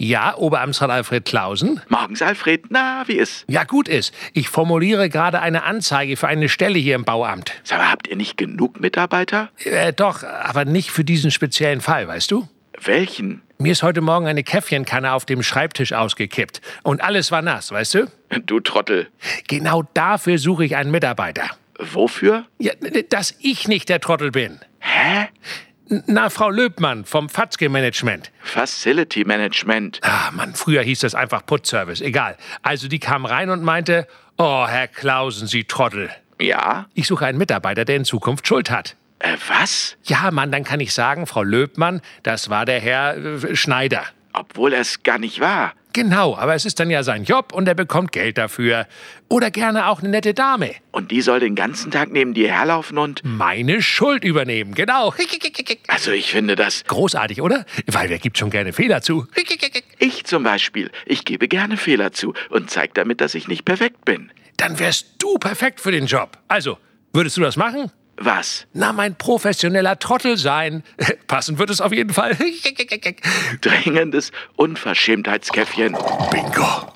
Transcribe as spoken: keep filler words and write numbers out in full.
Ja, Oberamtsrat Alfred Clausen. Morgens, Alfred. Na, wie ist? Ja, gut ist. Ich formuliere gerade eine Anzeige für eine Stelle hier im Bauamt. Sag mal, habt ihr nicht genug Mitarbeiter? Äh, doch, aber nicht für diesen speziellen Fall, weißt du? Welchen? Mir ist heute Morgen eine Käffchenkanne auf dem Schreibtisch ausgekippt. Und alles war nass, weißt du? Du Trottel. Genau dafür suche ich einen Mitarbeiter. Wofür? Ja, dass ich nicht der Trottel bin. Hä? Na, Frau Löbmann vom Fatzke-Management. Facility Management. Ah, Mann, früher hieß das einfach Putzservice. Egal. Also die kam rein und meinte, oh, Herr Clausen, Sie Trottel. Ja? Ich suche einen Mitarbeiter, der in Zukunft Schuld hat. Äh, was? Ja, Mann, dann kann ich sagen, Frau Löbmann, das war der Herr äh, Schneider. Obwohl er es gar nicht war. Genau, aber es ist dann ja sein Job und er bekommt Geld dafür. Oder gerne auch eine nette Dame. Und die soll den ganzen Tag neben dir herlaufen und... Meine Schuld übernehmen, genau. Also ich finde das... Großartig, oder? Weil wer gibt schon gerne Fehler zu? Ich zum Beispiel. Ich gebe gerne Fehler zu und zeige damit, dass ich nicht perfekt bin. Dann wärst du perfekt für den Job. Also, würdest du das machen? Was? Na, mein professioneller Trottel sein. Passen wird es auf jeden Fall. Dringendes Unverschämtheitskäffchen. Bingo.